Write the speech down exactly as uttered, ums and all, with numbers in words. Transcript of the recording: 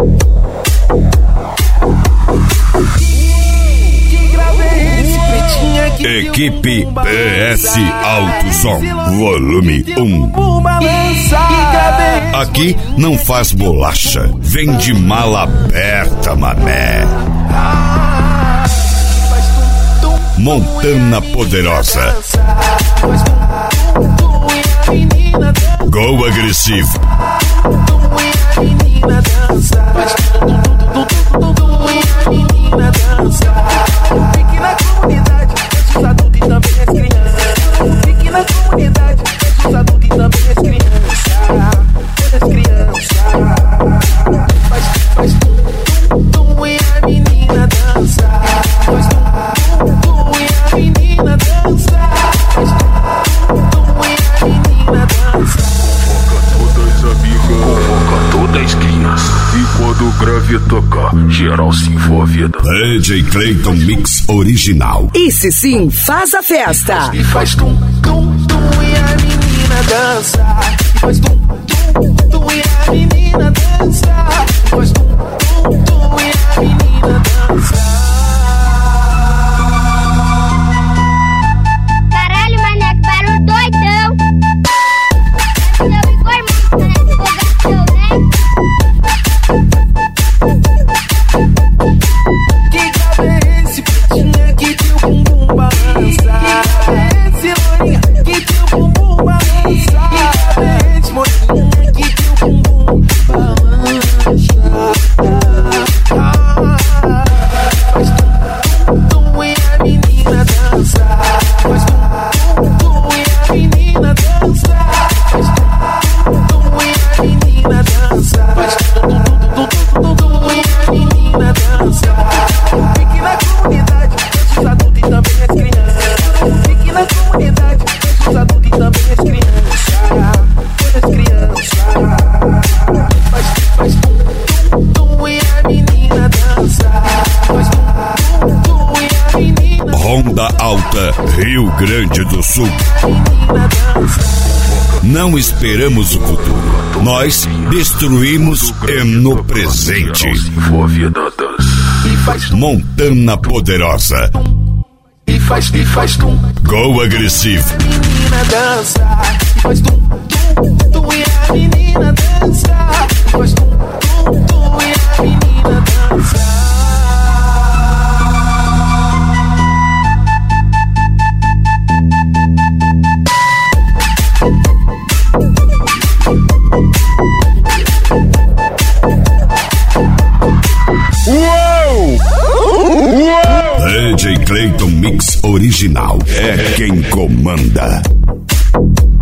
Equipe P S Alto Som, volume um. Aqui não faz bolacha, vem de mala aberta, mané. Montana Poderosa. Go agressivo. Fique na comunidade, os adultos e também as crianças. Fique na comunidade, os adultos e também as crianças. Todas as crianças. Faz, faz tum, tum, tum e a menina dança. Faz tum, tum, tum e a menina dança. Faz tum, tum e a menina dança. Convoca todas amigas, convoca todas as crianças. E quando o grave tocar, geral se envolve. D J Clayton Mix original. Esse sim faz a festa. E faz tum, tum, tum e a menina dança. E faz tum, tum, tum e a menina dança. E faz tum, tum, tum e a menina dança. Caralho, mané, que barulho doidão. Meu vigor muito, né? Empolgação, né? Que grave é esse, pretinha, que teu bumbum balança? Que grave é esse, loirinha, que teu bumbum balança? Que grave é esse, moreninha, que teu bumbum balança? Faz tum, tum e a menina dança. Faz tum, tum e a menina dança. Faz tum, tum e a menina dança. Faz tum, tum, tum, tum e a menina dança. Fique na comunidade, os adultos e também as crianças. Fique na comunidade, os adultos e também as crianças. Todas as crianças. Faz, faz tum, tum e a menina dança. Faz tum, tum e a menina. Ronda Alta, Rio Grande do Sul. Não esperamos o futuro, nós destruímos no presente. Montana Poderosa. E faz, e faz tum. Go agressivo. A menina dança. E faz tum, tum, tum e a menina dança. E faz tum, tum, tum e a menina dança. Uou! Uou! D J Clayton Mix original é quem comanda.